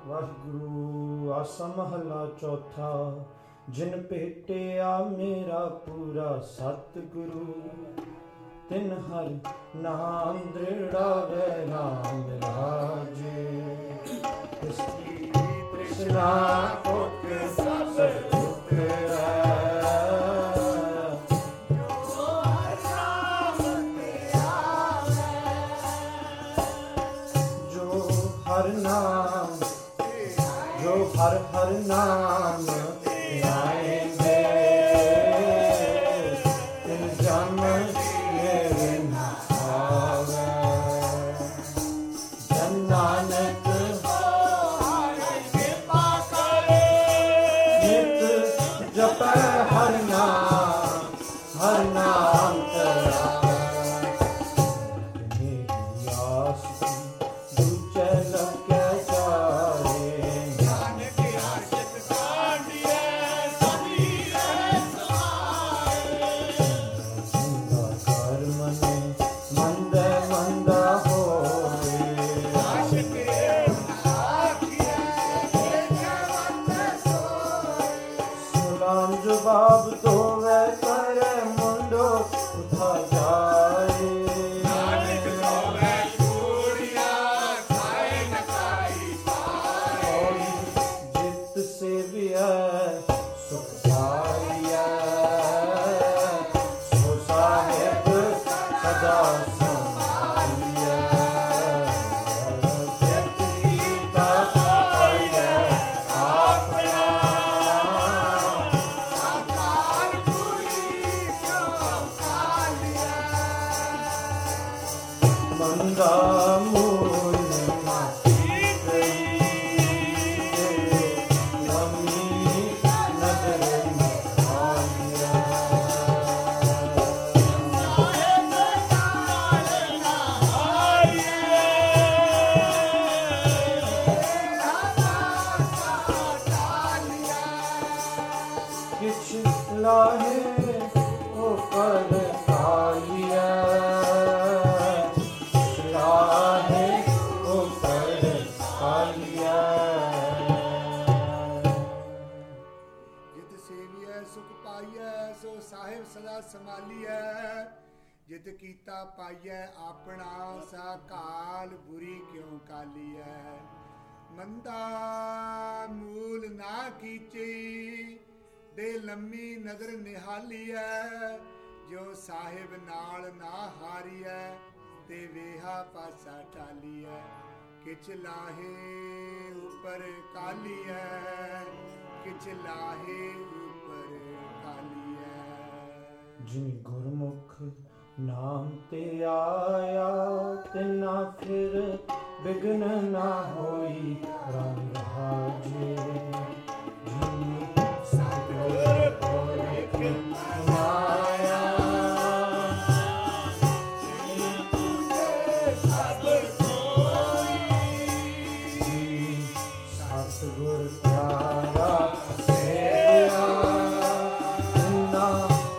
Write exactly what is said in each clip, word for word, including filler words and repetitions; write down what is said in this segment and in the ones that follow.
ਵਾਹਿਗੁਰੂ। ਆਸਾ ਮਹਲਾ ਚੌਥਾ। ਜਿਨ ਭੇਟਿਆ ਮੇਰਾ ਪੂਰਾ ਸਤਿਗੁਰੂ, ਤਿਨ ਹਰ ਨਾਮ ਦ੍ਰਿੜਾਵੇ ਰਾਮ ਰਾਜੇ। ਤਿਸਕੀ ਤ੍ਰਿਸ਼ਨਾ ਭੁਖ ਸਭ ਉਤਰੈ, ਜੋ ਹਰ ਨਾਮ ਜੋ ਹਰ ਹਰ ਨਾਮ ਧਿਆਏਂਗੇ, ਤਿਨ ਜਮ ਮੇਰੇ ਨਾ ਆਵੇ। ਜਨ ਨਾਨਕ ਕਿਰਪਾ ਕਰੇ, ਨਿਤ ਜਪੈ ਹਰ ਨਾਮ, ਹਰ ਨਾਮ ਧਿਆਵੇ। ਮੇਰੀ ਆਸ ਦੂਜੇ ਲੱਗੇ ਜਵਾਬ ਦੋਵੇ ਕਰੇ ਮੁੰਡੋ ਉਠਾ ਜਾਏ। ਨਾਨਕ ਦੋਵੇ ਕੂੜੀਆਂ ਖਾਏ ਨ ਖਾਈ ਪਾਏ, ਜਿਤ ਸੇਵਿਆ ਸੁਖ ਪਾਈਐ, ਸੋ ਸਾਹਿਬ ਸਦਾ ਸਮਾਈਐ। ਜਿਤ ਕੀਤਾ ਪਾਈਐ ਆਪਣਾ, ਮੰਦਾ ਮੂਲ ਮਾਹੀ ਗਈ, ਨਵੀਂ ਨਜ਼ਰ ਆਇਆ। ਕਿਛ ਲਾਹੇ ਉਹ ਪਰ ਕਾਲੀਆ, ਸੋ ਸਾਹਿਬ ਸਦਾ ਸੰਭਾਲੀਐ। ਜਿਤ ਕੀਤਾ ਪਾਈਐ ਆਪਣਾ, ਸਾ ਕਾਲ ਬੁਰੀ ਕਿਉ ਕਾਲੀਐ। ਮੰਦਾ ਮੂਲ ਨਾ ਕੀਚੀ, ਦੇ ਲੰਮੀ ਨਜ਼ਰ ਨਿਹਾਲੀਐ। ਜੋ ਸਾਹਿਬ ਨਾਲ ਨਾ ਹਾਰੀਐ, ਤੇ ਵੇਹਾ ਪਾਸਾ ਟਾਲੀਐ। ਕਿਛ ਲਾਹੇ ਉਪਰ ਕਾਲੀਐ, ਕਿਛ ਲਾਹੇ ਉਪਰ ਕਾਲੀਐ। ਜਿਨ ਗੁਰਮੁਖ ਨਾਮ ਤੇ ਆਇਆ, ਤਿਨਾ ਫਿਰ ਬਿਗਨ ਨਾ ਹੋਈ ਰਾਮ ਰਾਜੇ। ਜਿਨ ਸਤਿਗੁਰ ਪੋਰਿਖ ਮਾਇਆ, ਤਿਨ ਤੁਝੇ ਸਭ ਕੋਈ। ਸਤਿਗੁਰ ਪਿਆਰਾ ਸੇਵਿਆ, ਤਿਨਾ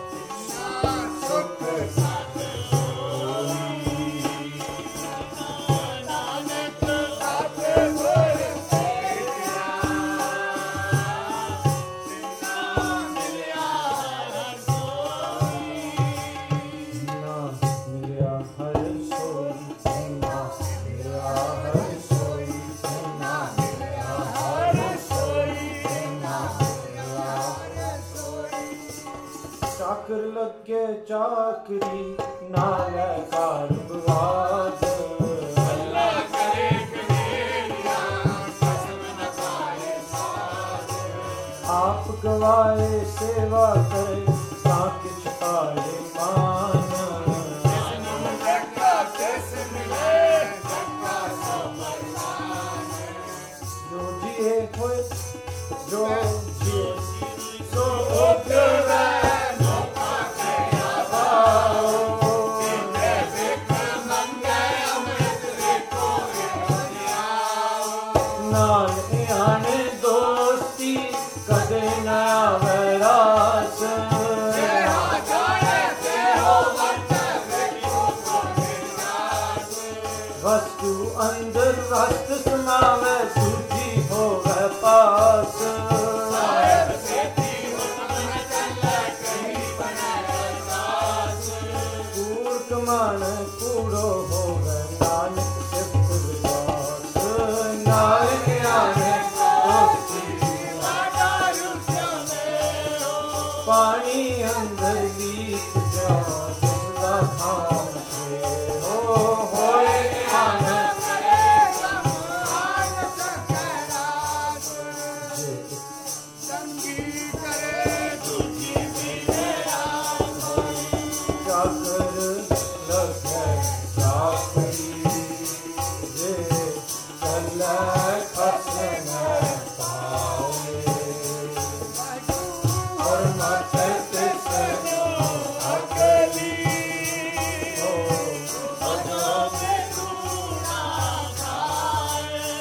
ਚਾਕਰ ਲੱਗੇ ਚਾਕਰੀ, ਨਾਲੇ ਕਾਰ ਬਵਾਦ। ਅੱਲਾ ਕਰੇ ਕਨੇਰੀਆ, ਕਸਮ ਨ ਖਾਏ ਸਾਧ। ਆਪ ਗਵਾਏ ਸੇਵਾ ਕਰੇ, ਤਾਂ ਕਿਛ ਪਾਏ ਮਾਨ। ਜਿਸ ਨੂੰ ਜੱਗਾ ਤਿਸ ਮਿਲੇ, ਜੱਗਾ ਸੋ ਮਰਦਾਨ। ਜੋ ਜੀਏ ਹੋਏ ਜੋ ਜੀਏ ਸੋ ਉਪਰੈ, ਨਾਲ ਇਆਣੇ ਦੋਸਤੀ ਕਦੇ ਨਾ ਆਵੇ ਰਾਸ। ਜਿਹਾ ਜਾਣੇ ਤਿਹੋ ਵਰਤੈ, ਵੇਖੋ ਕੋ ਨਿਰਾਸ। ਵਸਤੂ ਅੰਦਰ ਵਸਤ ਸਮਾਵੇ, ਦੂਜੀ ਹੋ ਚੱਲੈ ਖਸਮ ਪਾਏ ਔਰ ਮਤ ਤਿਸ ਅਕਲੀ ਹੋ ਅਜੋ ਮੇ ਕੂੜਾ ਖਾਏ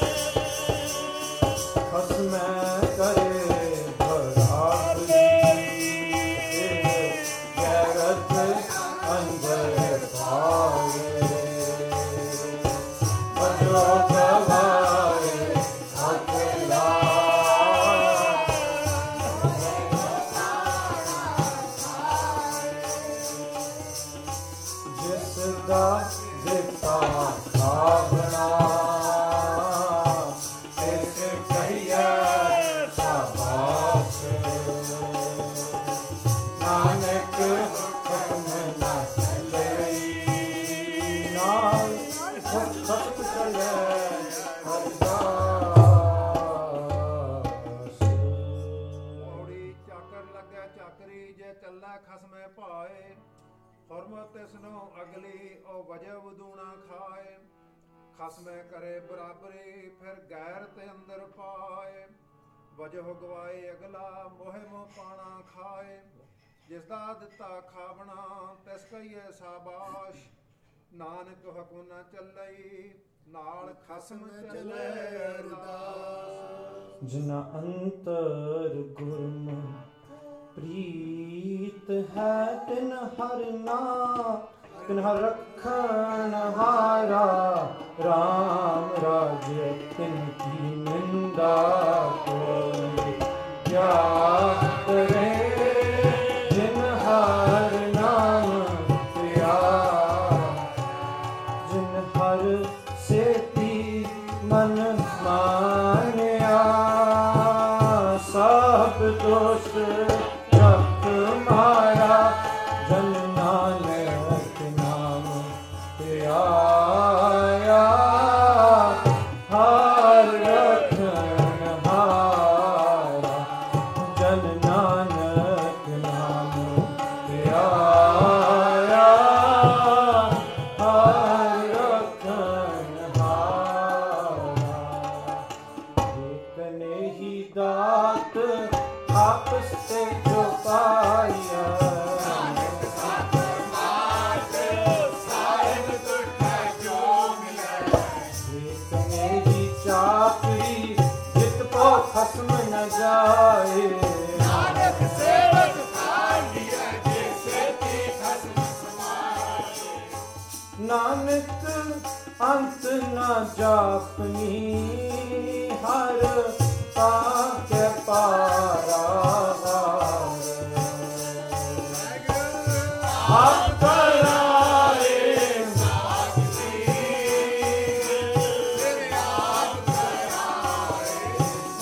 ਖਸਮ ਕਰੇ ਬਰਾਬਰੀ ਗੈਰਤ ਅੰਦਰ ਪਾਏ ਅਜੋ ਗਵਾਏ ਅਕਲਾ ਜਿਸ ਦਾ ਦਿੱਤਾ ਖਾਵਣਾ ਤਿਸ ਕਹੀਐ ਸ਼ਾਬਾਸ਼ ਨਾਨਕ ਹੁਕਮ ਨਾ ਚੱਲਈ ਨਾਲ ਸਤ ਚੱਲੈ ਅਰਦਾਸ ਪੌੜੀ ਚਾਕਰ ਲੱਗੈ ਚਾਕਰੀ ਜੇ ਚੱਲੈ ਖਸਮੈ ਭਾਏ ਹੁਰਮਤ ਤਿਸਨੋ ਅਗਲੀ ਉਹ ਵਜਹ ਵਦੂਣਾ ਖਾਏ ਖਸਮੈ ਕਰੇ ਬਰਾਬਰੀ ਫਿਰ ਗੈਰ ਤੇ ਅੰਦਰ ਪਾਏ ਵਜਹ ਗਵਾਏ ਅਗਲਾ ਮੋਹਿ ਮੋਹ ਪਾਣਾ ਖਾਏ ਜਿਸ ਦਾ ਦਿੱਤਾ ਖਾਵਣਾ ਤਿਸ ਕਹੀਏ ਸ਼ਾਬਾਸ਼ ਨਾਨਕ ਹੁਕਮ ਨਾ ਚੱਲਈ ਨਾਲ ਖਸਮ ਚੱਲੇ ਅਰਦਾਸ ਜਿਨਾ ਅੰਤਰ ਗੁਰਮੁਖ ਪ੍ਰੀਤ ਹੈ ਤਿਨ ਹਰ ਨਾ ਤਿਨ ਹਰ ਰਖਣ ਹਾਰਾ ਰਾਮ ਰਾਜੇ ਤਿਨ ਕੀ ਨਿੰਦਾ ਕੋਈ ਕਿਆ ਕਰੇ ਜਿਨ ਹਰ ਨਾਮ ਪਿਆ ਜਿਨ ਹਰ ਸੇਤੀ ਮਨ ਮਾਨਿਆ ਸਭ ਦੋਸ਼ ਰਖ ਮਾਰਾ ਜਨ ਨਾਨਕ ਨਾਮ ਧਿਆਇਆ ਹਰ ਰਖਣ ਹਾਰਾ ਜਨ ਨਾਨਕ ਨਾਮ ਧਿਆਇਆ ਹਰ ਰਖਣ ਹਾਰਾ ਏਕ ਨੇ ਹੀ ਦਾਤ ਆਪਸ ਤੇ ਜੋ ਪਾਇਆ ਨਾਨਕ ਸਤ ਮਾਤ ਸਾਹਿਬ ਤੁਠੈ ਜੋ ਮਿਲੈ ਏਕ ਨੇ ਹੀ ਚਾਕਰੀ ਜਿਤ ਕੋ ਖਸਮ ਨ ਜਾਏ ਨਾਨਕ ਸੇਵਕ ਖਾਂਡੀਐ ਜੇ ਸੇਤੀ ਖਸਮ ਸਮਾਏ ਨਾਨਕ ਅੰਤ ਨ ਜਾਪਨੀ ਹਰ ਤਾਕੇ ਪਾਰਾ ਆਪ ਕਰਾਏ ਸਾਖੀ ਤੇਰੇ ਆਪ ਕਰਾਏ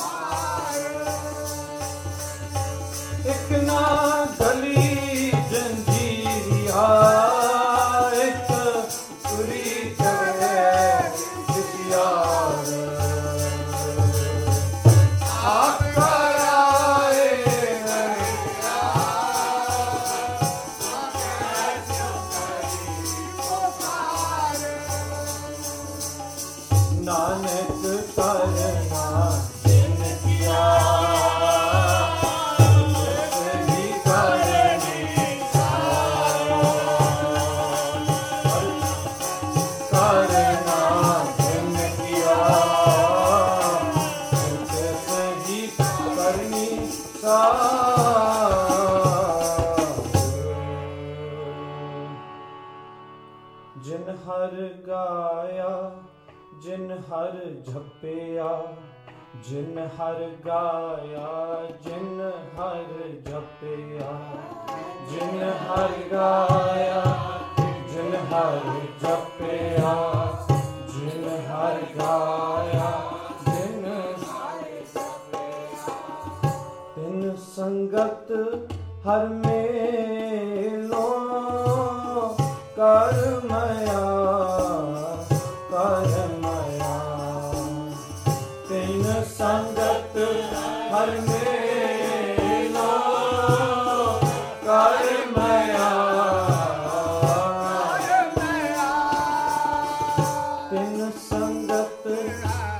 ਇੱਕ ਨਾ ਗਲੀ ਜੰਜੀਰੀਆ ਇੱਕ ਪੂਰੀ ਚੜ੍ਹੇ ਜਿਸਿਆਰ ਆਪ ਕਰਾਏ ਨਾਨਕ ਕਰਨਾ ਜਿਨ ਕੀਆ ਸਹੀ ਕਰਨੀ ਕਰਨਾ ਜਿਨ ਕੀਆ ਸਹੀ ਕਰਨੀ ਜਿਨ ਹਰ ਗਾਇਆ ਜਿਨ ਹਰ ਜਪਿਆ ਜਿਨ ਹਰ ਗਾਇਆ ਜਿਨ ਹਰ ਜਪਿਆ ਜਿਨ ਹਰ ਗਾਇਆ ਜਿਨ ਹਰ ਜਪਿਆ ਜਿਨ ਹਰ ਗਾਇਆ ਜਿਨ ਹਰ ਜਪਿਆ ਤਿਨ ਸੰਗਤ ਹਰ ਮੇਲੋ ਕਰ ਮਇਆ ਕਰ ਮਇਆ ਤਿਨ ਸੰਗਤ ਹਰ ਮੇਲੋ ਕਰ ਮਇਆ ਤਿਨ ਸੰਗਤ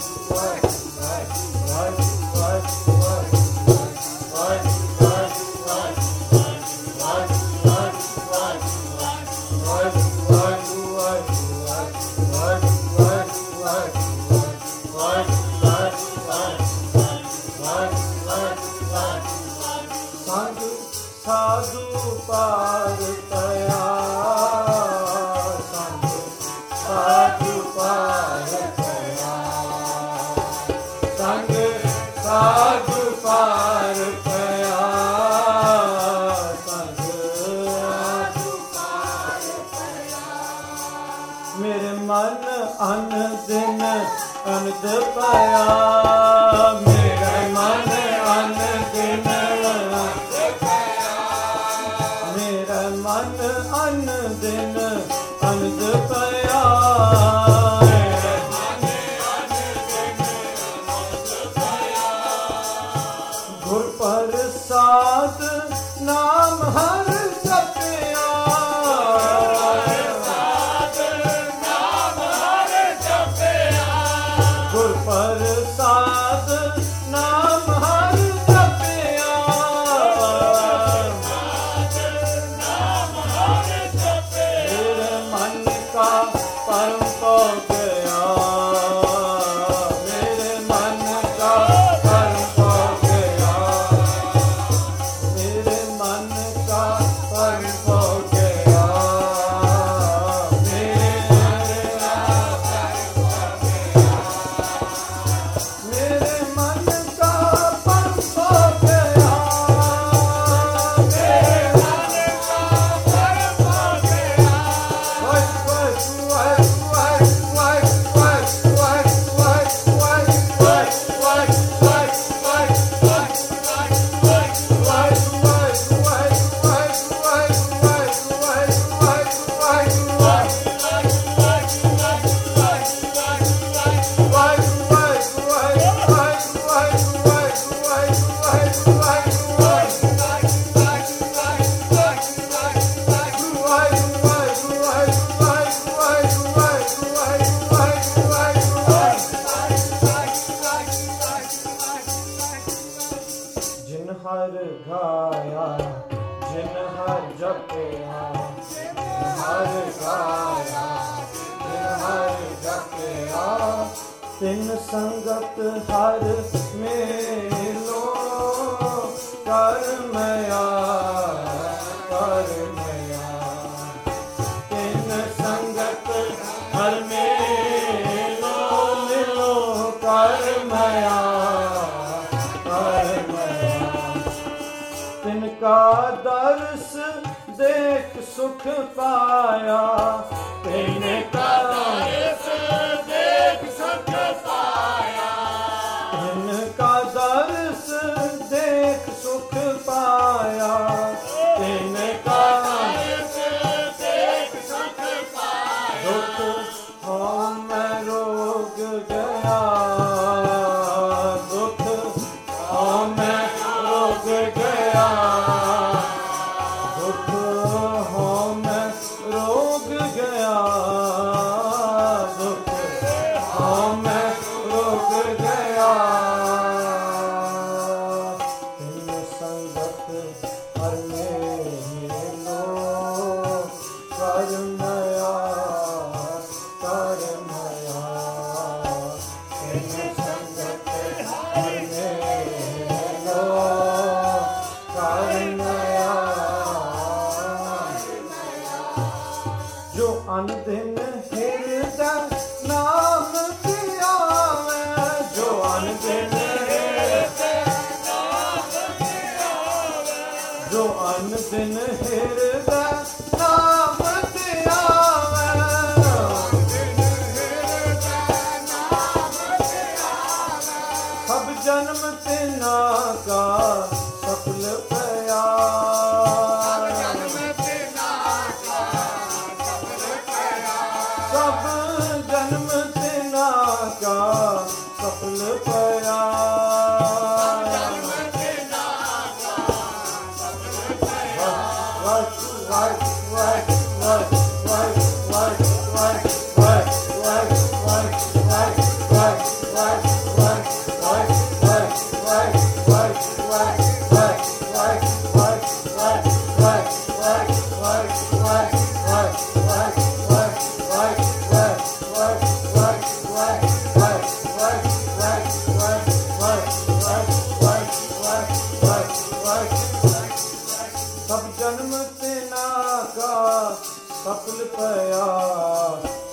Right.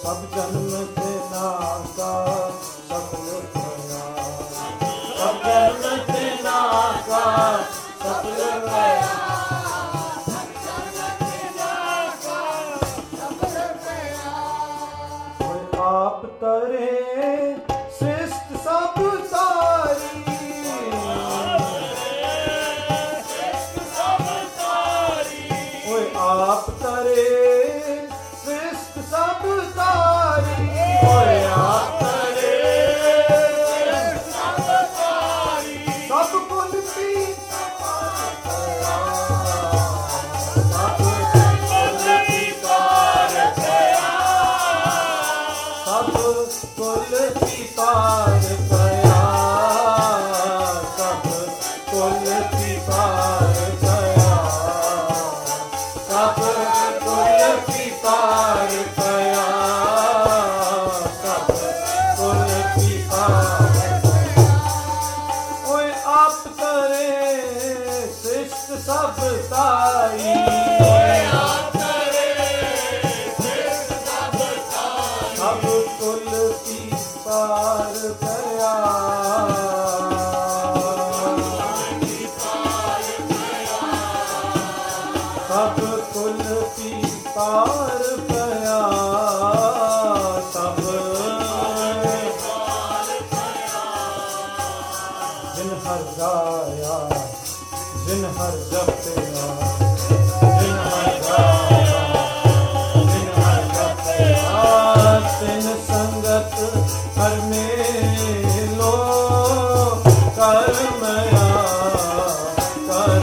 ਸਭ ਜਨਮ ਤੇ ਨਾਗਾ ਸਫਲ ਹੋਇਆ, ਸਭ ਜਨਮ ਤੇ ਨਾਗਾ ਸਫਲ ਹੋਇਆ। ਆਪ ਤਰੇ ਸ੍ਰਿਸ਼ਟ ਸਭ ਸਾਰੀ, ਓਏ ਆਪ ਤਰੇ ਸ੍ਰਿਸ਼ਟ ਸਭ ਸਾਰੀ, ਓਏ ਆਪ ਤਰੇ ਸਭ ਸਾਰੀ, ਸਭ ਕੁਲ ਕੀ ਕੁਲ ਕੀ ਪਾਰ ਗਿਆ, ਸਭ ਕੁਲ ਕੀ ਪਾਰ ਗਿਆ, ਸਭ ਕੁਲ ਕੀ ਪਾਰ ਗਿਆ, ਸਭ ਕੁਲ ਕੀ ਪਾਰ ਗਿਆ। ਓਏ ਆਪ ਕਰੇ ਸ੍ਰਿਸ਼ਟ ਸਭ ਤਾਈ, ਓਏ ਆਪ ਸਭ ਕੁਲ ਕੀ ਪਾਰ ਗਿਆ, ਸਭ ਕੁਲ ਕੀ ਪਾਰ ਗਿਆ, ਸਭ ਜਿਨ ਹਰ ਗਾਇਆ, ਜਿਨ ਹਰ ਜਪਿਆ, ਜਿਨ ਹਰ ਗਾਇਆ, ਜਿਨ ਹਰ ਜਪਿਆ, ਤਿਨ ਸੰਗਤ ਹਰ ਮੇਲੋ ਕਰ ਮਇਆ, ਕਰ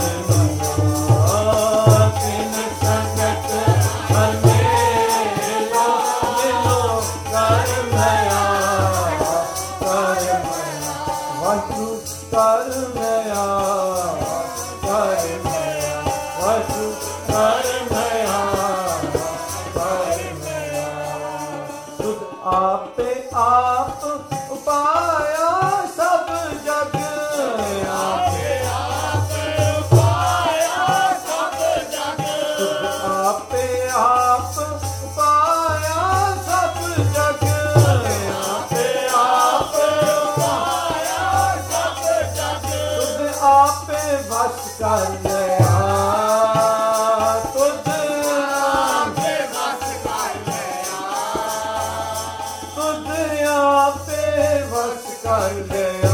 ਮਇਆ, ਤਿਨ ਸੰਗਤ ਹਰ ਮੇਲੋ ਮੇਲੋ ਕਰ ਮਇਆ, ਕਰ ਮਇਆ, ਵਾਹਿਗੁਰੂ ਕਰ ਮਇਆ, ਕਰ ਮਇਆ, ਵਾਹਿਗੁਰੂ ਕਰ ਮਇਆ, ਕਰ ਮਇਆ। ਤੁਧ ਆਪੇ ਆਪ ਉਪਾਇਆ ਸਭ ਜਗ, ਆਪੇ ਆਪ ਉਪਾਇਆ ਸਭ ਜਗ, ਤੁਧ ਆਪੇ ਆਪ ਉਪਾਇਆ ਸਭ ਜਗ, ਆਪੇ ਆਪ ਉਪਾਇਆ ਸਭ ਜਗ, ਤੁਧ ਆਪੇ ਵਸ ਕਰ ਲਿਆ, ਤੁਧ ਆਪੇ ਵਸ ਕਰ ਲਿਆ, ਤੁਧ ਆਪੇ ਵਸ ਕਰ ਲਿਆ,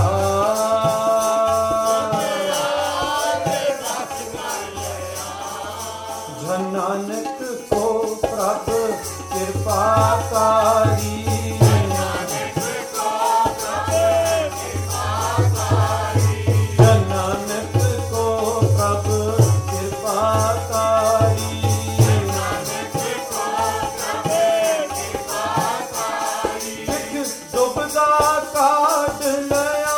ਜਨ ਨਾਨਕ ਕੋ ਪ੍ਰਭ ਕਿਰਪਾ ਕਾਰੀ, ਜਨ ਨਾਨਕ ਕੋ ਪ੍ਰਭ ਕਿਰਪਾ ਕਾਰੀ, ਬਿਖ ਦੁਬਦਾ ਕਾਢ ਲਿਆ,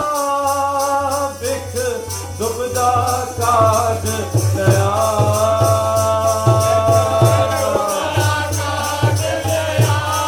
ਬਿਖ ਦੁਬਦਾ ਕਾਢ ਲਿਆ,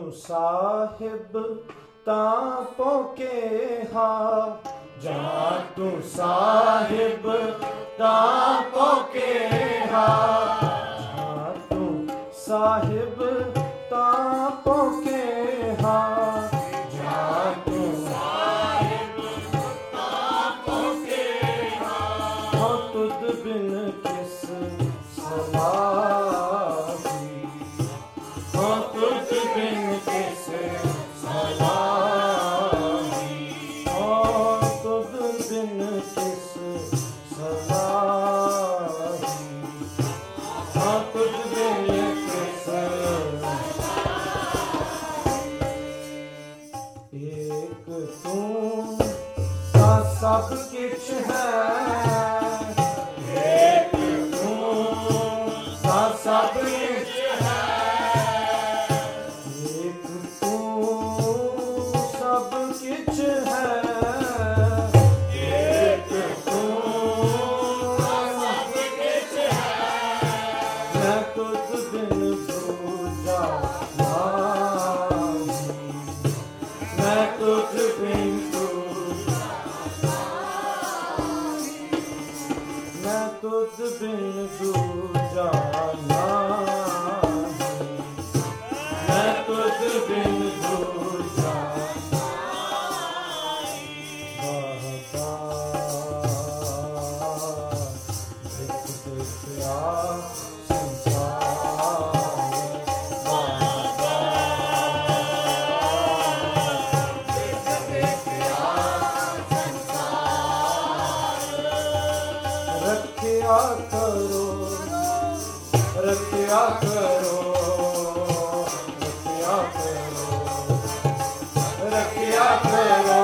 ਤੂੰ ਸਾਹਿਬ ਤਾਂ ਪੋਕੇਹਾ, ਜਾਂ ਤੂੰ ਸਾਹਿਬ ਤਾਂ ਪੋਕੇਹਾ, ਜਾਂ ਤੂੰ ਸਾਹਿਬ ਤਾਂ ਪੋਕੇਹਾ, ਜਾਂ ਤੂੰ ਸਾਹਿਬ ਤਾਂ ਪੋਕੇਹਾ, ਹੋ ਤੁਧ ਬਿਨ ਕਿਸ ਸਲਾਹੀ, ਹੋ ਤੁਧ ਬਿਨ ਕਿਸ ਸਲਾਹੀ, ਹੋ ਤੁਧ ਬਿਨ ਕਿਸ ਸਲਾਹੀ, ਹੋ ਤੁਧ ਬਿਨ ਕਿਸ ਸਲਾਹੀ। ਏਕ ਤੂੰ ਤਾਂ ਸਭ ਕਿਛ ਹੈ, ਏਕ ਤੂੰ ਤਾਂ ਸਭ ਕਿਛ ਹੈ, ਏਕ ਤੂੰ ਸਭ ਕਿਛ ਹੈ, ਏਕ ਤੂੰ ਸਭ ਕਿਛ ਹੈ, ਮੈਂ ਤੁਧ ਬਿਨ ਦੂਜਾ ਨਾਹੀ, ਮੈਂ ਤੁਧ ਬਿਨ ਦੂਜਾ ਨਾਹੀ, ਮੈਂ ਤੁਧ ਬਿਨ ਦੂਜਾ ਨਾਹੀ, ਮੈਂ ਤੁਧ ਬਿਨ ਦੂਜਾ ਨਾਹੀ। ਬਾਬਾ ਦੇਖ ਦੇਖਿਆ ਸੰਸਾਰ, ਬਾਬਾ ਦੇਖ ਦੇਖਿਆ ਸੰਸਾਰ, ਰੱਖਿਆ ਕਰੋ, ਰੱਖਿਆ ਕਰੋ, ਰੱਖਿਆ ਕਰੋ, ਰੱਖਿਆ ਕਰੋ,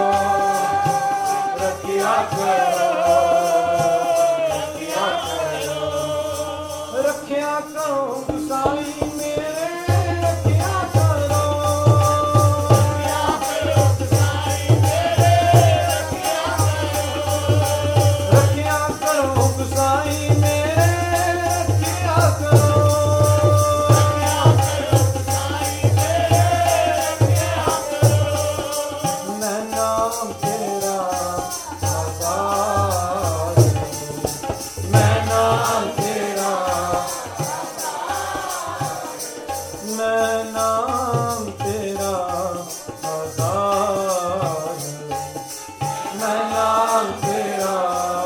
ਰੱਖਿਆ ਕਰੋ, ਰੱਖਿਆ ਕਰੋ, ਰੱਖਿਆ ਕਰੋ ਗੁਸਾਈ ਮੇਰੇ, ਰੱਖਿਆ ਕਰੋ, ਰੱਖਿਆ ਕਰੋ ਗੁਸਾਈ ਮੇਰੇ, ਰੱਖਿਆ ਕਰੋ, ਰੱਖਿਆ ਕਰੋ ਗੁਸਾਈ ਮੇਰੇ, ਰੱਖਿਆ ਕਰੋ, ਰੱਖਿਆ ਕਰੋ ਗੁਸਾਈ ਮੇਰੇ, ਰੱਖਿਆ ਕਰੋ, ਮੈਂ ਨਾਮ ਤੇਰਾ ਆਵਾਜ਼, ਮੈਂ ਨਾਮ ਤੇਰਾ, ਮੈਂ ਨਾਮ ਤੇਰਾ ਆਵਾਜ਼, ਮੈਂ ਨਾਮ ਤੇਰਾ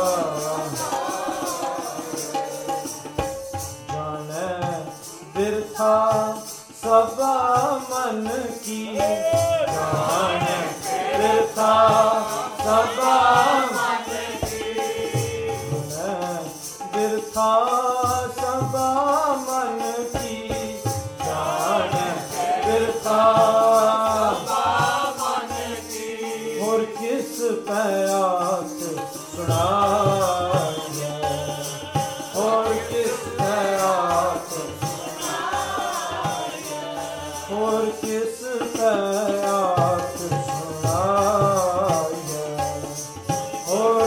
ਜਾਣੈ ਬਿਰਥਾ ਸਭਾ ਮਨ ਕੀ, ਜਾਣੈ ਬਿਰਥਾ ਸਭਾ ਮਨ ਕੀ, ਜਾਣੈ ਬਿਰਥਾ ਸਭਾ ਮਨ ਕੀ, ਜਾਣੈ ਬਿਰਥਾ ਸਭਾ ਮਨ ਕੀ, ਹੋਰ ਕਿਸ ਪਿਆਸ ਸੁਣਾਈਐ, ਹੋਰ ਕਿਸ ਪਿਆਸ ਸੁਣਾਈਐ, ਹੋਰ ਕਿਸ ਪਿਆਸ ਸੁਣਾਈਐ, ਹੋਰ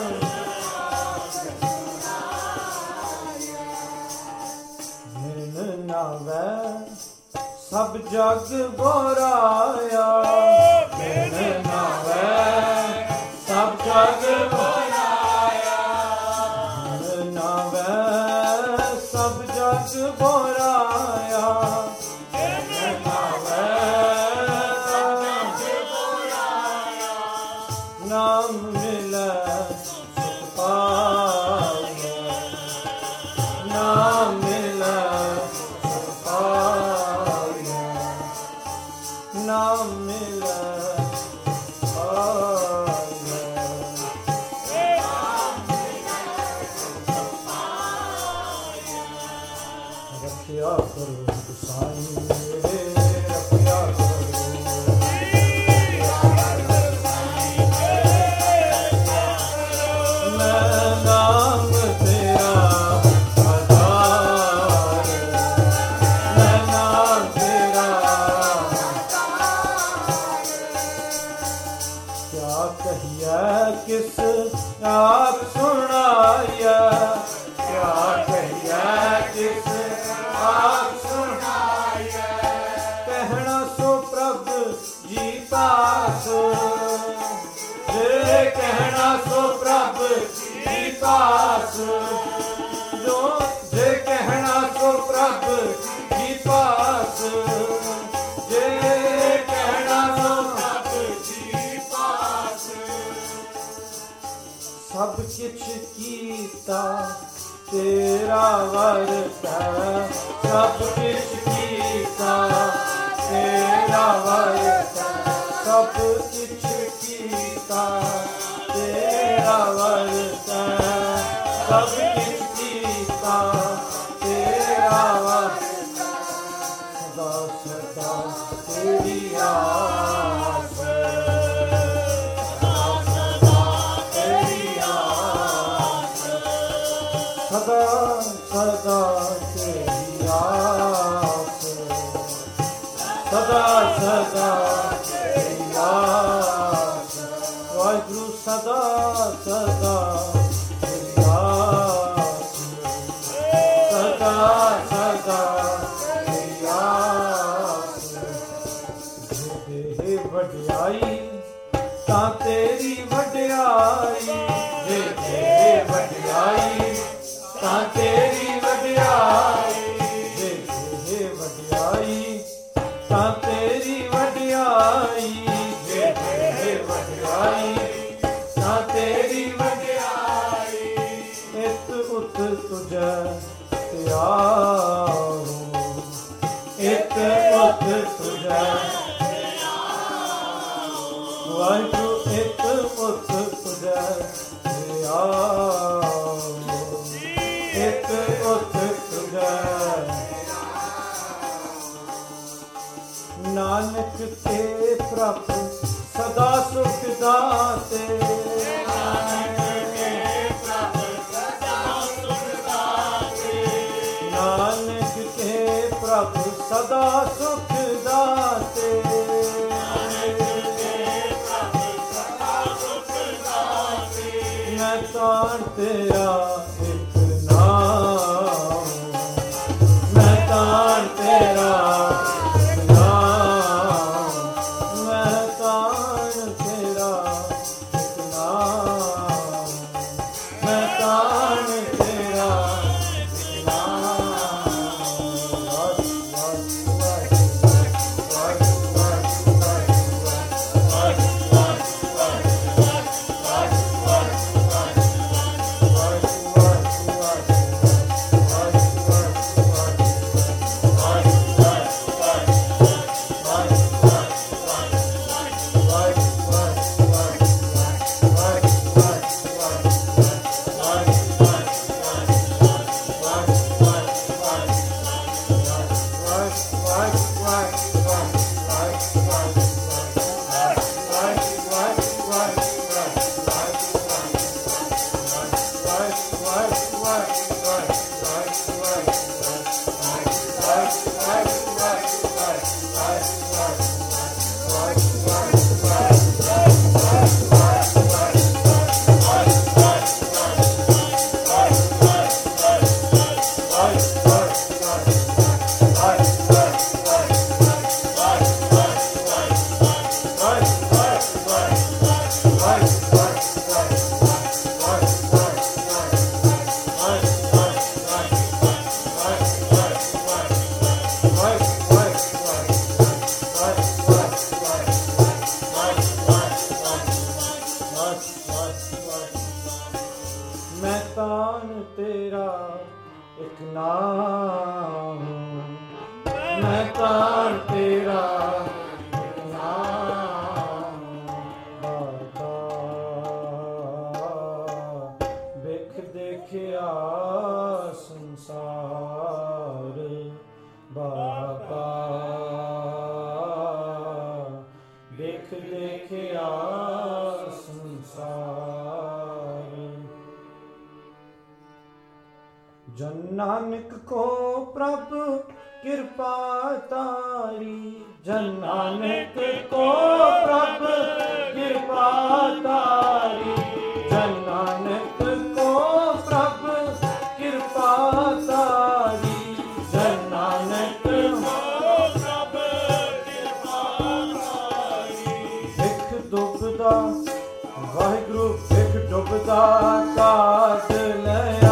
ਮਿਲ ਨਾਵੈ ਸਭ ਜਗ ਬੋਰਾਇਆ, ਮਿਲ ਨਾਵੈ ਸਭ ਜਗ ਬੋਰਾਇਆ, ਮਿਲ ਨਾਵੈ ਸਭ ਜਗ ਬੋਰਾਇਆ, ਮਿਲ ਨਾਵੈ ਸਭ ਜਗ ਬੋਰਾਇਆ, ਨਾਮ ਮਿਲੈ ਸੁਖ ਪਾਈਐ, ਨਾਮ ਮਿਲੈ ਸੁਖ ਪਾਈਐ, ਨਾਮ ਮਿਲੈ ਪਾਈਐ, ਰੱਖਿਆ ਕਰੋ ਗੁਸਾਈ ਮੇਰੇ, ਰੱਖਿਆ ਕਰੋ, ਮੈਂ ਨਾਮ ਤੇਰਾ ਆਧਾਰ, ਮੈਂ ਨਾਮ ਤੇਰਾ ਕਿਆ ਕਹੀਐ ਕਿਸ ਆਪ ਸੁਣਾਈਐ, ਕਿਆ ਕਹੀਐ ਕਿਸ ਆਪ ਸੁਣਾਈਐ, ਕਹਿਣਾ ਸੋ ਪਾਸ, ਜੋ ਜੇ ਕਹਿਣਾ ਸੋ ਪ੍ਰਭ ਜੀ ਪਾਸ, ਜੇ ਕਹਿਣਾ ਸੋ ਪ੍ਰਭ ਜੀ ਪਾਸ। ਸਭ ਕਿਛ ਕੀਤਾ ਤੇਰਾ ਵਰਤੈ, ਸਭ ਕਿਛ ਕੀਤਾ ਤੇਰਾ ਵਰਤੈ, ਸਭ ਕਿਛ ਕੀਤਾ ਤੇਰਾ ਵਰਤੈ, ਸਭ ਕਿਛ ਕੀਤਾ ਤੇਰਾ ਵਰਤੈ। ਸਦਾ ਸਦਾ ਤੇਰੀ ਆਸ, ਸਦਾ ਸਦਾ ਤੇਰੀ ਆਸ, ਸਦਾ ਸਦਾ ਤੇਰੀ ਆਸ, ਸਦਾ ਸਦਾ ਤੇਰੀ ਆਸ। ਵਾਹਿਗੁਰੂ ਸਦਾ ਸਦਾ ਤੇਰੀ ਆਸ, ਸਦਾ ਸਦਾ ਤੇਰੀ ਆਸ। ਜੇ ਵਡਿਆਈ ਤਾਂ ਤੇਰੀ ਵਡਿਆਈ, ਜੇ ਦੇ ਵਡਿਆਈ ਤਾਂ ਤੇਰੀ ਵਡਿਆਈ, ਜੇ ਦੇ ਵਡਿਆਈ ਤਾਂ ਤੇਰੀ ਵਡਿਆਈ, ਜੇ ਦੇ ਵਡਿਆਈ ਤਾਂ ਤੇਰੀ ਵਡਿਆਈ। ਇਤ ਉਤ ਤੁਝੈ ਧਿਆਉ, ਇਤ ਉਤ ਤੁਝੈ ਵਾਹਿਗੁਰੂ, ਇਤ ਉਤ ਤੁਝੈ ਧਿਆਉ, ਇਤ ਉਤ ਤੁਝੈ। ਨਾਨਕ ਤੇ ਪ੍ਰਭ ਸਦਾ ਸੁਖ ਦਾਤੇ, ਨਾਨਕ ਤੇ ਪ੍ਰਭ ਸਦਾ ਸੁਖ ਦਾਤੇ, ਨਾਨਕ ਤੇ ਪ੍ਰਭ ਸਦਾ ਸੁਖ ਦਾਤੇ, ਨਾਨਕ ਤੇ ਪ੍ਰਭ ਸਦਾ ਸੁਖ ਦਾਤੇ। ਮੈਂ ਤਾਣ ਤੇਰਾ ਇੱਕ ਨਾਮ, ਮੈਂ ਤਾਣ ਤੇਰਾ जन नानक को प्रभु कृपा तारी, जन नानक को प्रभु कृपा तारी, जन नानक को प्रभु कृपा तारी, जन नानक को प्रभु कृपा तारी। सिख दुबदा ਵਾਹਿਗੁਰੂ ਇੱਕ ਡੁੱਬਦਾ ਕਾਜ ਲਿਆ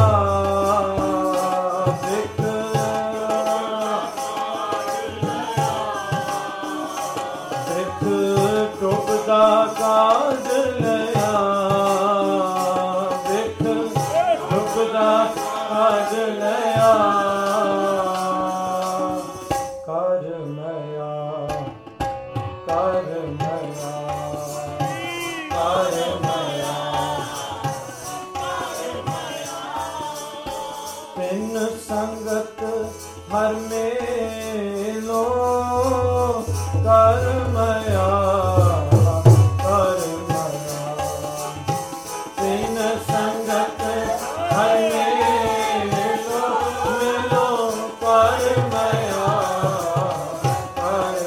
ਇੱਕ ਇੱਕ ਡੁੱਬਦਾ ਕਾਜ ਲਿਆ ਇੱਕ ਡੁੱਬਦਾ ਕਾਜ ਲਿਆ ਕਰ ਮਿਆ ਕਰ ਮਿਆ ਤਿੰਨ ਸੰਗਤ ਹਰ ਮੇਲੋ ਕਰ ਮਿਆ ਕਰ ਮਿਆ ਤਿੰਨ ਸੰਗਤ ਹਰ ਮੇਲੋ ਮੇਲੋ ਕਰ ਮਿਆ ਕਰ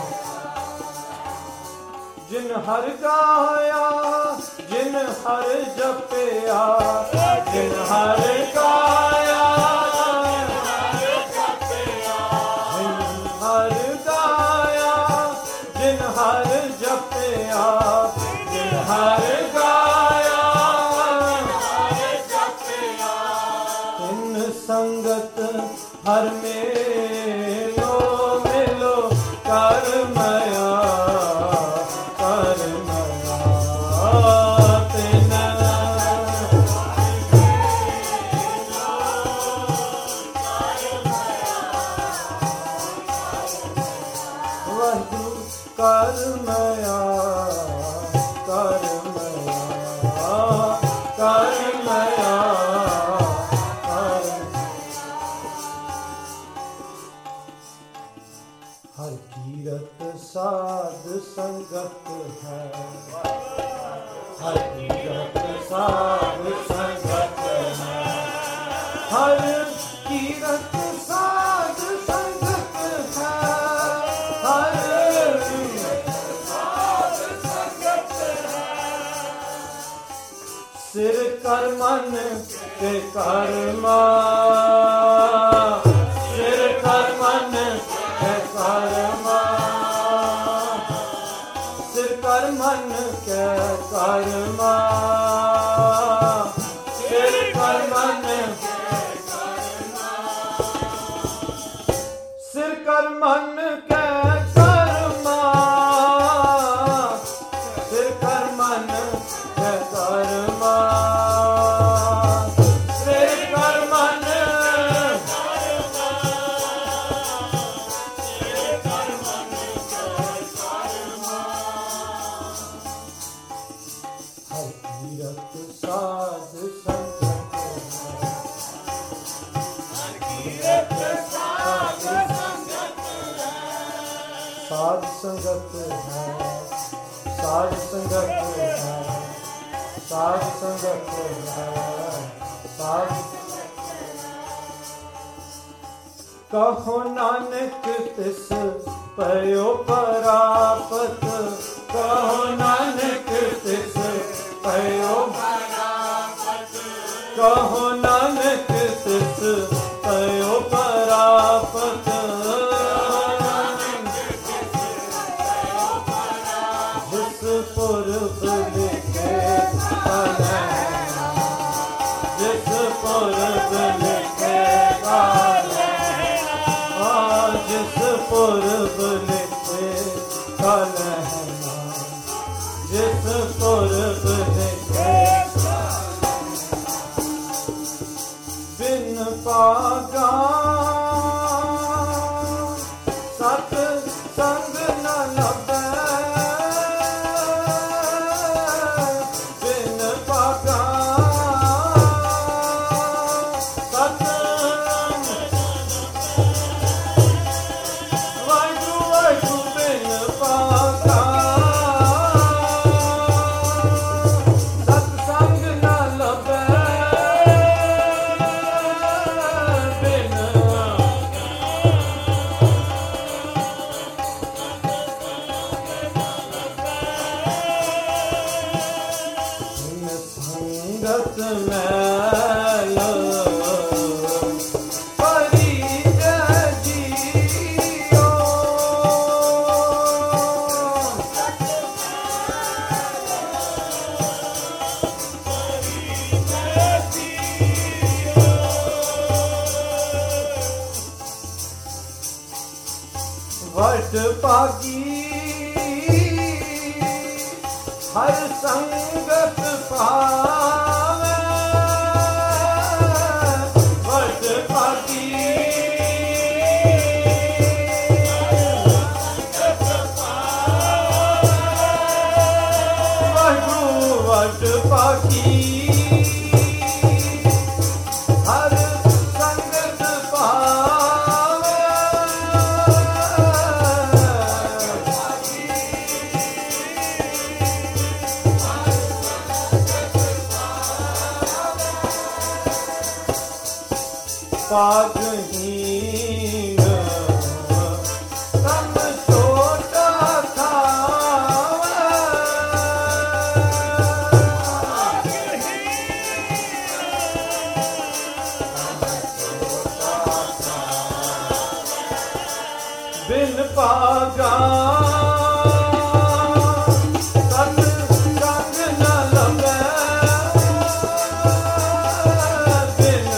ਜਿਨ ਹਰ ਗਾਇਆ ਜਿਨ ਹਰ ਜਪਿਆ ਜਿਨ ਹਰ ਗਾਇਆ ਜਿਨ ਹਰ ਗਾਇਆ ਜਿਨ ਹਰ ਜਪਿਆ ਜਿਨ ਹਰ ਗਾਇਆ ਤਿੰਨ ਸੰਗਤ ਹਰ ਮੇਲੋ ਮੇਲੋ ਕਰ ਮਿਆ ਕਰ ਮਿਆ ਤਿੰਨ ਵਾਹਿਗੁਰੂ ਕਰ ਮਿਆ ਕਰ ਮਿਆ ਕਰ ਮਿਆ ਕਰ ਹਰ ਕੀਰਤ ਸਾਧ ਸੰਗਤ ਹੈ ਹਰ ਕੀਰਤ ਸਾਧ ਸੰਗਤ ਹੈ ਹਰ ਕੀਰਤ ਸਾਧ ਸੰਗਤ ਹੈ ਹਰ ਸਿਰ ਕਰ ਮਨ ਤੇ ਕਰਮਾ ਸਿਰ ਕਰ ਮਨ ਤੇ ਕਰਮਾ ਸਿਰ ਕਰ ਮਨ ਕੇ ਕਰਮਾ ਸਿਰ ਕਰ ਮਨ ਸਿਰ ਕਰ ਮਨ ਕੇ ਕਰਮਾ ਸਿਰ ਕਰ ਮਨ ਕੇ ਕਰਮਾ ਸਿਰ ਕਰ ਮਨ ਹਰ ਕੀਰਤ ਸਾਧ ਸੰਗਤ ਹਰ ਕੀਰਤ ਸਾਧ ਸੰਗਤ ਸਾਧ ਸੰਗਤ ਹੈ ਸਾਧ ਸੰਗਤ ਹੈ ਸਾਧ ਸੰਗਤ ਹੈ ਸਾਧ ਕਹੋ ਨਾਨਕ ਤਿਸ ਪਇਓ ਪਰਾਪਤ ਕਹੋ ਨਾਨਕ ਤਿਸ ਪਇਓ ਪਰਾਪਤ ਕਹੋ ਨਾਨਕ ਤਿਸ ਪਇਓ ਪਰਾਪਤ ਜਿਸ ਪੁਰਬ ਲਿਖੇ ਕਾਲੈ ਜਿਸ ਪੁਰਬ ਲਿਖੇ ਕਾਲੈ ਜਿਸ ਪੁਰਬ ਲਿਖੇ ਕਾਲੈ ਜਿਸ ਪੁਰਬ ਲਿਖੇ ਬਿਨ ਪਾਗਾ ਸਤ ਸੰਗ ਨ ਲੱਭੈ ਬਿਨ ਪਾਗਾ ਸਤ ਵਾਹਿਗੁਰੂ ਵਾਹਿਗੁਰੂ ਬਿਨ ਪਾਗਾ ਸਤ ਸੰਗ ਨ ਲੱਭੈ ਬਿਨ ਸੰਗਤ ਮੈਲ ਪਰੀ ਜੀਓ ਭਾਗੀ ਹਰ ਸੰਗਤ ਪਾਵੇ ਵਡ ਭਾਗੀ ਵਾਹਿਗੁਰੂ ਵਡ ਭਾਗੀ ਹਰ ਸੰਗਤ ਪਾਵੇ ਪਾਗਹੀਨ ਤਮ ਛੋਟਾ ਖਾਵੇ ਬਿਨ ਪਾਗਾ ਤਨ ਰੰਗ ਨ ਲਵੇ ਬਿਨ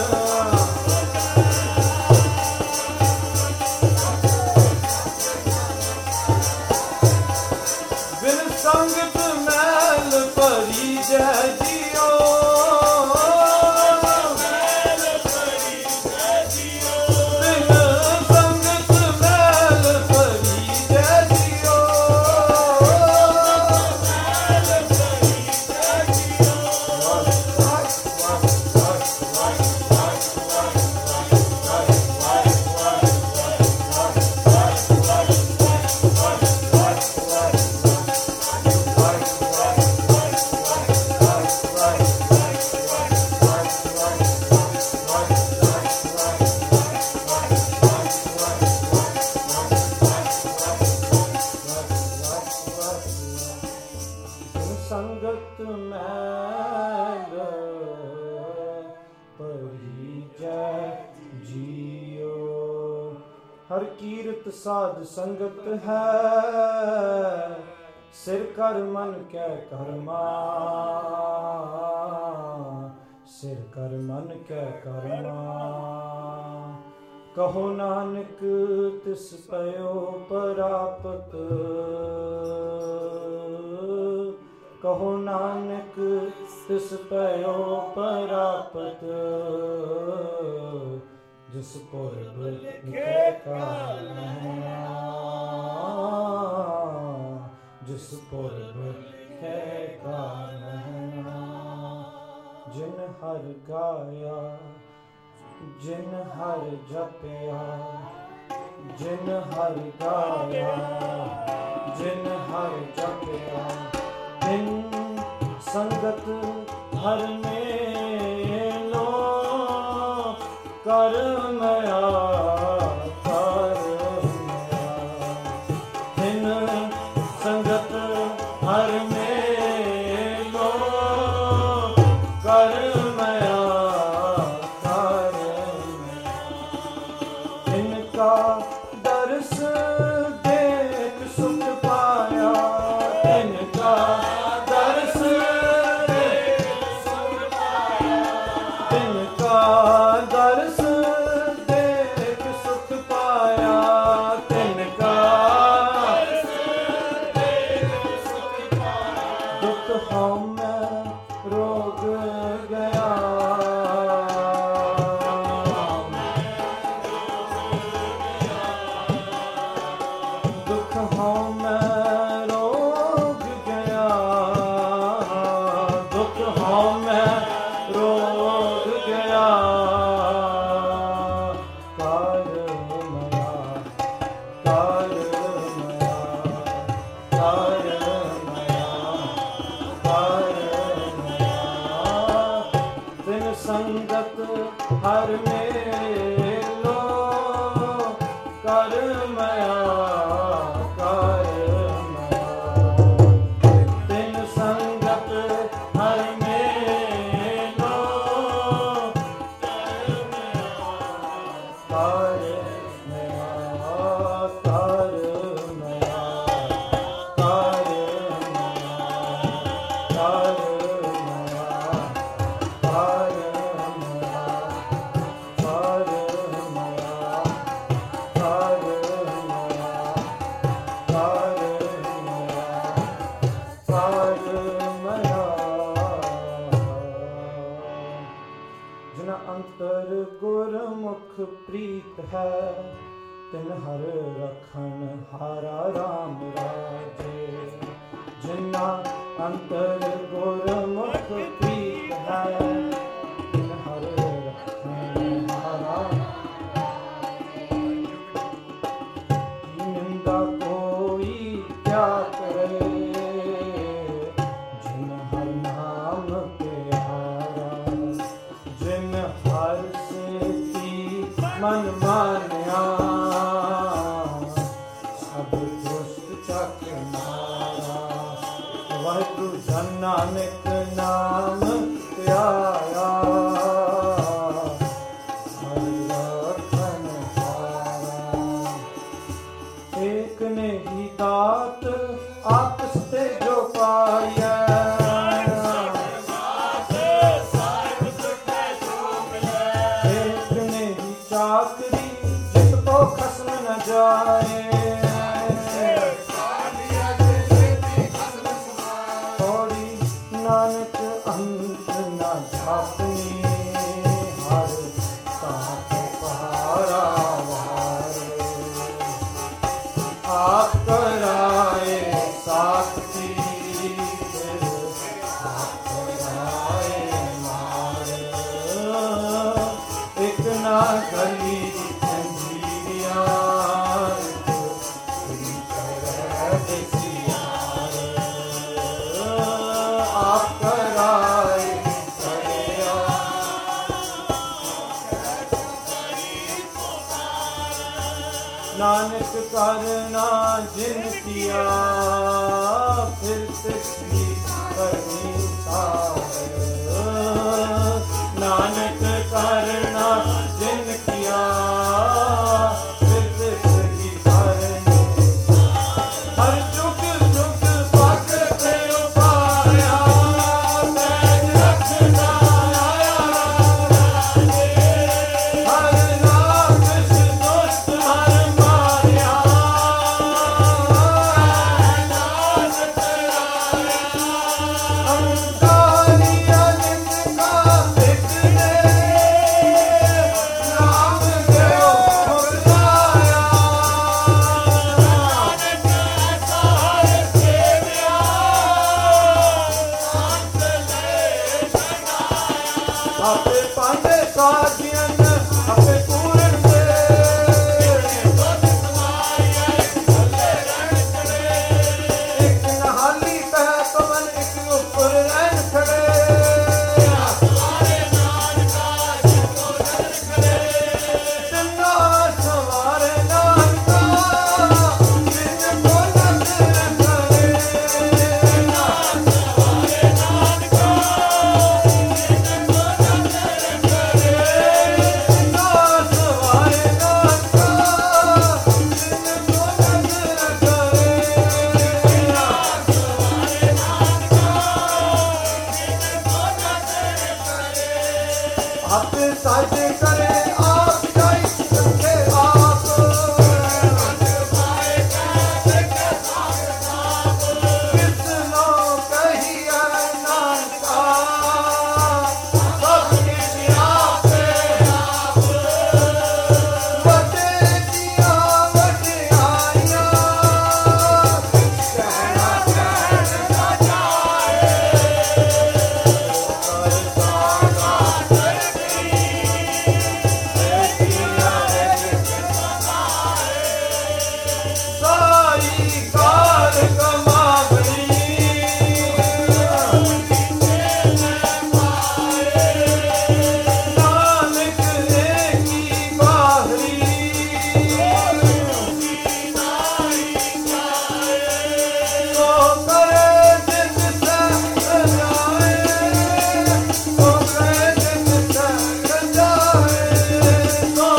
ਬਿਨ ਸੰਗਤ ਮੈਲ ਭਰੀ ਜੈ ਜੀਓ ਮੈਲ ਭਰੀ ਜੈ ਜੀਓ ਬਿਨ ਸੰਗਤ ਮੈਲ ਭਰੀ ਜੈ ਜੀਓ ਮੈਲ ਭਰੀ ਜੈ ਜੀਓ ਵਾਹ ਵਾਹ ਵਾਹ ਵਾਹ ਵਾਹ ਸੰਗਤ ਮੈਲ ਭਰੀ ਜੈ ਜੀਓ ਹਰ ਕੀਰਤ ਸਾਧ ਸੰਗਤ ਹੈ ਸਿਰ ਕਰ ਮਨ ਕੈ ਕਰਮਾ ਸਿਰ ਕਰ ਮਨ ਕੈ ਕਰਮਾ ਕਹੋ ਨਾਨਕ ਤਿਸ ਪਇਓ ਪ੍ਰਾਪਤ ਕਹੋ ਨਾਨਕ ਤਿਸ ਪਇਓ ਪ੍ਰਾਪਤ ਜਿਸ ਪੁਰਬ ਲਿਖੇ ਕਾਲਹਿ ਜਿਸ ਪੁਰਬ ਲਿਖੇ ਕਾਲਹਿ ਜਿਨ ਹਰ ਗਾਇਆ ਜਿਨ ਹਰ ਜਪਿਆ ਜਿਨ ਹਰ ਗਾਇਆ ਜਿਨ ਹਰ ਜਪਿਆ ਬਿਨ ਸੰਗਤ ਹਰ ਮੇਲੋ ਕਰ ਮਇਆ ਕਰ ਮਇਆ ਬਿਨ ਸੰਗਤ ਹਰ ਮੇਲੋ ਕਰ ਮਇਆ ਕਰ ਮਇਆ ਬਿਨ ਕਾ ਦਰਸ ਦੇਖ ਸੁਖ ਪਾਇਆ ਬਿਨ ਕਾ ਦਰਸ ਦੇਖ ਸੁਖ ਪਾਇਆ ਤਿਨ ਕਾ ਦੁਖ ਹਉਮੈ ਰੋਗ ਗਿਆ ਦੁਖ ਹਉਮੈ ਰੋਗ ਗਿਆ ਦੁਖ ਹਉਮੈ ਰੋਗ ਗਿਆ ਕਰ ਮਇਆ ਕਰ ਮਇਆ ਕਰ ਮਇਆ ਕਰ ਮਇਆ ਬਿਨ ਸੰਗਤ ਹਰ ਮੇਲੋ ਕਰ ਮਇਆ ਕਰ ਮਇਆ ਬਿਨ ਸੰਗਤ ਹਰ ਮੇਲੋ ਕਰ ਮਇਆ ਕਰ ਮਇਆ ਕਰ ਮਇਆ ਕਰ ਮਇਆ ਕਰ ਮਇਆ ਕਰ ਅੰਤਰ ਗੁਰਮੁਖ ਪ੍ਰੀਤ ਹੈ, ਤਿਨ ਹਰ ਰਖਨ ਹਾਰਾ ਰਾਮ ਰਾਜੇ। ਜਿਨਾ ਅੰਤਰ ਗੁਰਮੁਖ ਪ੍ਰੀਤ ਹੈ, ਤਿਨ ਹਰ ਰਖਨ ਹਾਰਾ ਰਾਜੇ। ਨਿੰਦਾ ਕੋਈ ਕਿਆ ਕਰੇ, ਜਿਨ ਹਰ ਨਾਮ ਪਿਆਰਾ। ਜਿਨ ਹਰ ਸੇਤੀ ਮਨ ਮਾਨਿਆ, ਸਭ ਦੁਸ਼ਟ ਚੱਕ ਮਾਰਾ। ਵਾਹਿਗੁਰੂ ਜਨ ਨਾਨਕ ਨਾਮ ਧਿਆਇਆ, ਹਰਿ ਰਖਨ ਹਾਰਾ। ਏਕ ਨੇ ਹੀ ਦਾਤ ਆਪਸ ਤੇ ਜੋ ਪਾਈਐ, ਏਕ ਨੇ ਹੀ ਚਾਕਰੀ ਜਿਤ ਕੋ ਖਸਮ ਨ ਜਾਏ। ਥੋੜੀ ਨਾਨਕ ਅੰਤ ਨ ਜਾਪਨੀ, ਹਰ ਸਾਥ ਪਹਾਰਾ ਵਾਰੇ। ਆਪ ਕਰਾਏ ਸਾਖੀ, ਫਿਰ ਆਪ ਕਰਾਏ ਮਾਰੇ। ਇਕ ਨਾ ਗਲੀ ਜੰਜੀਰੀਆਂ, ਇਕ ਕਰੇ ਦੇਸੀਆਂ। ਆਪ ਕਰਾਏ ਕਰਿਆ, ਨਾਨਕ ਕਰਨਾ ਜਿਨ ਕੀਆ, ਫਿਰ ਤਿਸੀ ਕਰਨੀ ਸਾਰੇ। ਨਾਨਕ ਕਰਨਾ ਜਿਨ ਕੀਆ, ਫਿਰ ਤਿਸੀ ਕਰਨੀ। ਹਰ ਚੁੱਕ ਚੁੱਕ ਪੱਗ ਤੇ ਉਪਾਇਆ, ਪੈਜ ਰੱਖਦਾ ਆਇਆ ਰਾਜੇ। ਹਰ ਰਾਖਸ਼ ਦੁਸ਼ਟ ਹਰ ਮਾਰਿਆ, ਨਾਨਕ ਕਰਾਇਆ। ਅੰਤਾਰੀਆ ਨਿਤ ਕਾ ਇੱਕ ਨੇ, ਨਾਮ ਦਿਓ ਮੁਕਤਾਇਆ। ਨਾਨਕ ਸਾਰੇ ਸੇਵਿਆ, ਅੰਤ ਲੈ ਛਡਾਇਆ। ਆਪੇ ਪਾਂਡੇ ਸਾਜੀਆਂ, ਆਪੇ ਪੂਰਨ ਦੇ, ਇੱਕ ਨਹਾਲੀ ਪੈ ਪਵਨ, ਇੱਕ ਉੱਪਰ ਰਹਿਣ ਖੜੇ। ਤਿੰਨਾ ਸਵਾਰੇ ਨਾਨਕਾ, ਜਿਨ ਕੋ ਨਜ਼ਰ ਕਰੇ। ਤਿੰਨਾ ਸਵਾਰੇ ਨਾਨਕਾ, ਜਿਨ ਕੋ ਨਜ਼ਰ ਕਰੇ। ਤਿੰਨਾ ਸਵਾਰੇ ਨਾਨਕਾ, ਜਿਨ ਕੋ ਨਜ਼ਰ ਕਰੇ। ਤਿੰਨਾ ਸਵਾਰੇ ਨਾਨਕਾ, ਆਪੇ ਸਾਜ ਕਰੇ ਆਪ ਜਾਈ ਸਕੇ ਆਪ। ਕਿਸ ਨੋ ਕਹੀਐ ਨਾਨਕਾ, ਸਭ ਕਿਛ ਆਪੇ ਆਪ। ਵੱਡੇ ਦੀਆਂ ਵਡਿਆਈਆਂ, ਕਹਿਣਾ ਕਹਿਣ ਨਾ ਜਾਏ। ਕਰ ਸਾਗਾ ਸਾਈ ਕਾਰ ਕਮਾਵਣੀ, ਨਾਨਕ ਨੇ ਕੀ ਬਾਹਰੀ। ਸੋ ਕਰੇ ਜਿਸ ਸਹਿ ਜਾਏ, ਸੋ ਕਰੇ ਜਿਸ ਸਹਿ ਜਾਏ। ਸੋ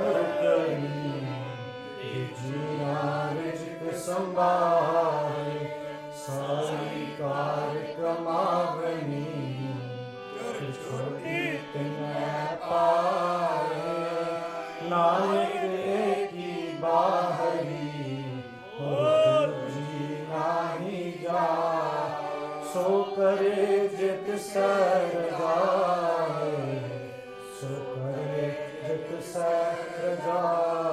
ਸੰਭਾਲੇ ਹਰੀ ਹੋਰ ਜੀ ਨਾਹੀ ਜਾ ਸੋ ਕਰੇ ਜਿਤ ਸਰਜਾਏ ਸੋ ਕਰੇ ਜਿਤ ਸਰਜਾਏ